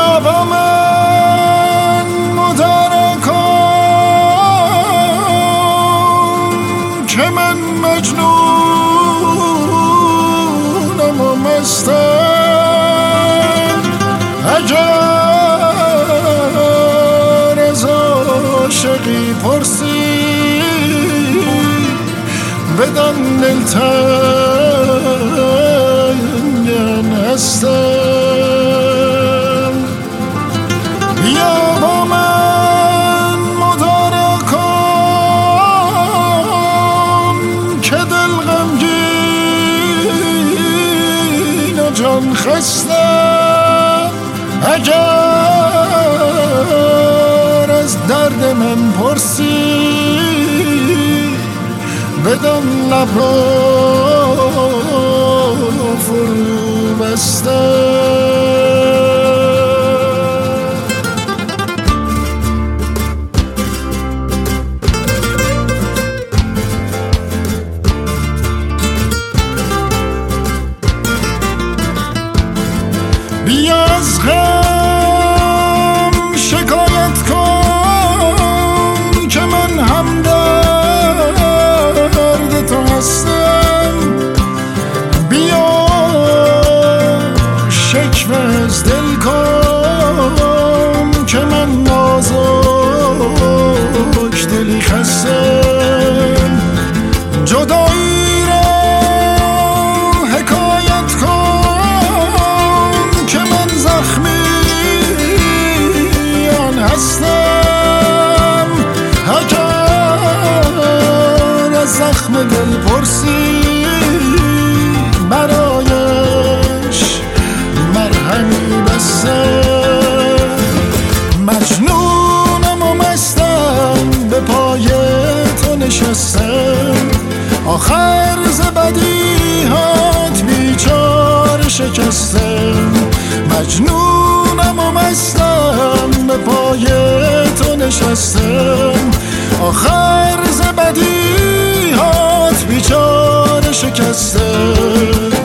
بیا با من مدارا کن که من مجنونم و مستم. اگر از عاشقی پرسی بدان دلتنگم هستم. بیا با من مدارا کن که دل غمگین و جان خستم. اگر از درد من پرسی بدان لب را فرو بستم. بیا از غم شکایت کن که من هم درد تو هستم. بیا شکوه از دل کن که من نازک دلی خستم. جدایی را حکایت کن که من زخمیان هستم. اگر از زخم دل پرسی برایش مرهمی بستم. مجنونم و مستم به پای تو نشستم. آخر ز بدیهات بیچاره شکستم. مجنونم و مستم به پای تو نشستم. آخر ز بدیهات بیچاره شکستم.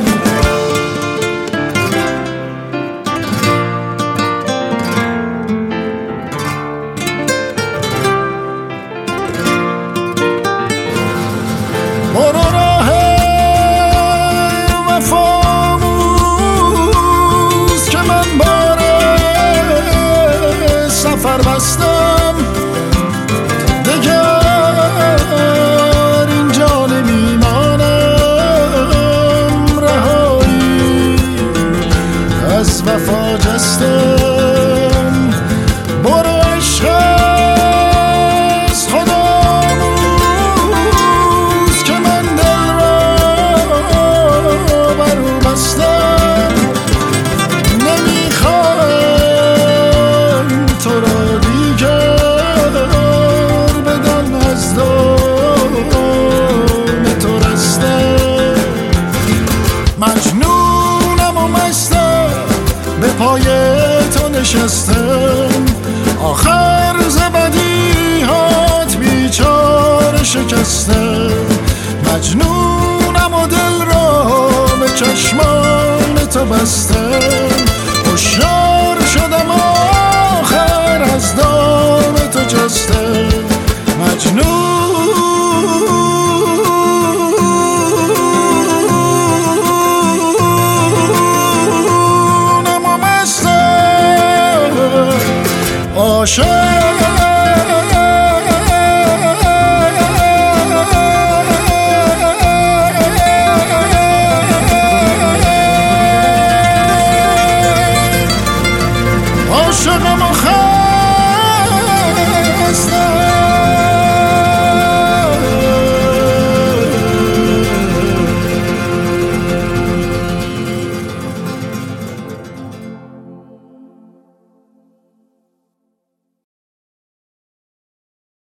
برو راه وفاموز که من بار سفر بستم. دگر اینجا نمیمانم، رهایی از وفا جستم. برو عشق از خداموز که من دل را برو بستم. نمیخواهم تو را دیگر بدان از دام تو رستم. مجنونم و مستم به پای تو نشستم. آخر ز بدیهات بیچاره شکستم. مجنونم و دل را به چشمان تو بستم. هوشیار شدم آخر از دام تو جستم. مجنونم و مستم عاشق